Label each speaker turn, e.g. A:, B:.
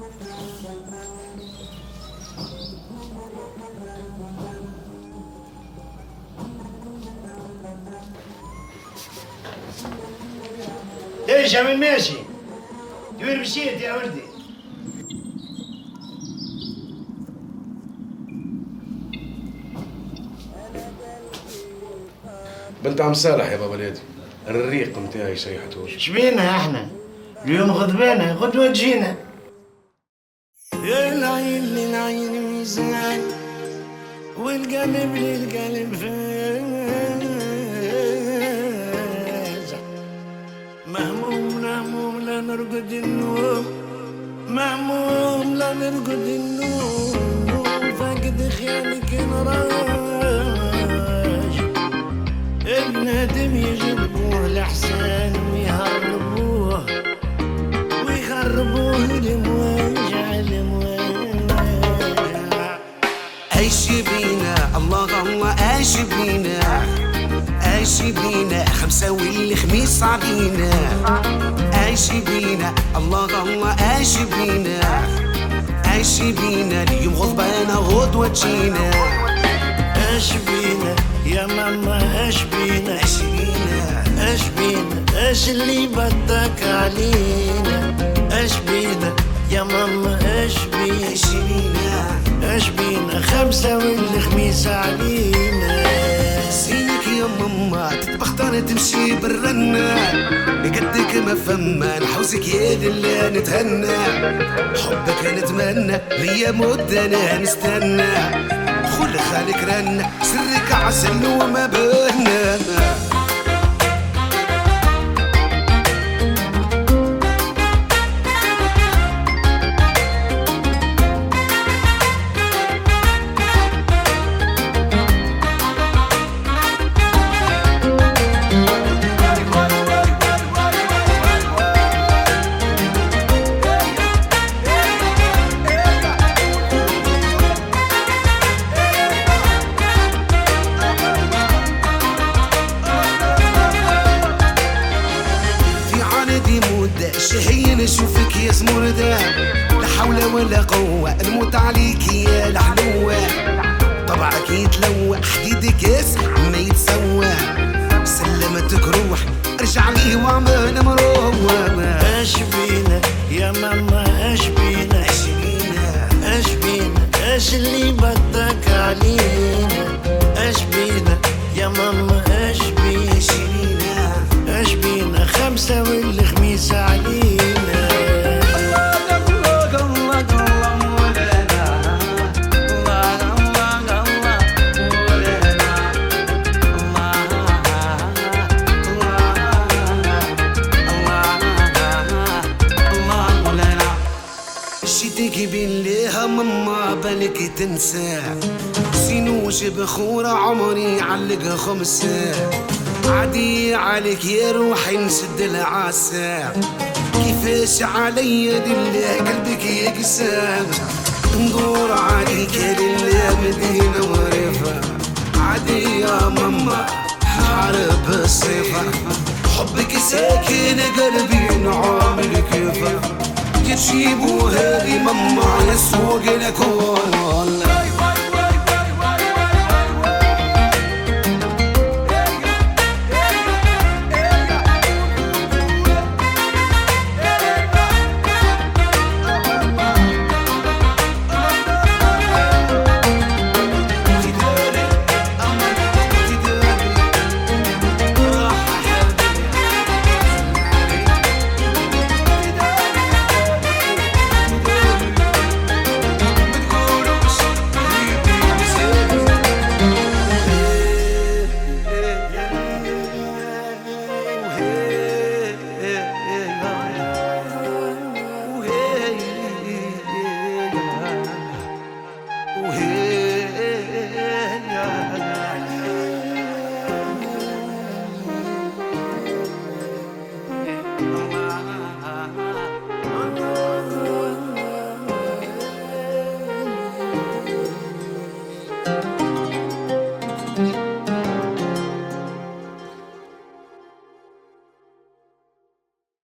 A: ايش من ماشي؟ وين مشيت يا ولدي؟
B: بنت عم صالح يا بابا الهادي، الريق نتاعي شيحته.
A: شبينا احنا؟ اليوم غضبانة غدوة تجينا.
C: يا العين للعين ميزان والقلب للقلب فاز. مهموم لا نرقد النوم، مهموم لا نرقد النوم، فاقد خيالك نراج. الندم يجلبوه الأحسان ويهربوه المواجع ايش بينا الله الله ايش بينا ايش بينا خمسة والخميس علينا ايش بينا الله الله ايش بينا ايش بينا اليوم غضبانة غدوة تجينا ايش بينا يا ماما ايش بينا ايش بينا ايش بينا ايش اللي بدك علينا ايش بينا يا ماما ايش بينا ايش بينا خمسة والخميس علينا. زينك يا ماما تتبختر تمشي بالرنة بقدك ما فما نحوسك يا لله نتهنى حبك نتمنى ليا مدة انا نستنى خل خالك رنة سرك عسل وما بهنا. شهين اشوفك يا زمردة لا حول ولا قوة نموت عليك يا الحلوة طبعك يتلوى حديدك ما يتسوى سلمتك روح ارجع لي واعمل مروة. ايش بينا يا ماما ايش بينا ايش بينا ايش بينا ايش اللي بدك علينا ايش بينا يا ماما ايش بينا ايش بينا خمسة والخميس علينا. شتيكي بالله ماما بالك تنسى سينوش بخورة عمري علق خمسة عادي عليك يا روحي نسد العسى كيفاش عليا لله قلبك يقسى ندور عليك لله مدينة وريفة عادي يا ماما حارب الصيفة حبك ساكن قلبي نعامل كيفه تجيبوا هذه ماما يسوق لك والله